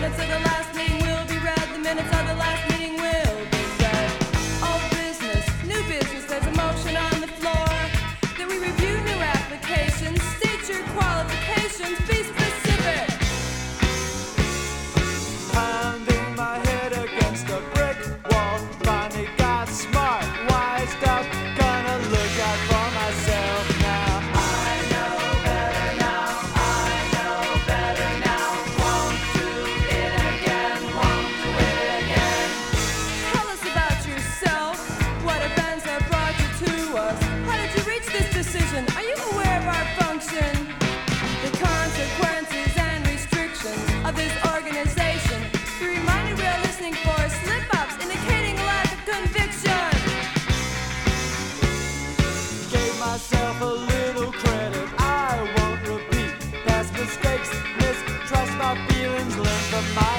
minutes of the last meeting will be read. The minutes of the last meeting will be read. Old business, new business, there's a motion on the floor that we review new applications. State your qualifications, be specific. Pounding my head against a brick wall, finally got smart, wised up, gonna look out for myself now. I know better now, I know better now, won't do it again, won't do it again. Tell us about yourself. What events have brought you to us? How did you reach this decision? Are you aware of our function? The consequences and restrictions of this organization. Be reminded we are listening for slip-ups indicating a lack of conviction. Gave myself a little credit, I won't repeat past mistakes, mistrust my feelings, learn from my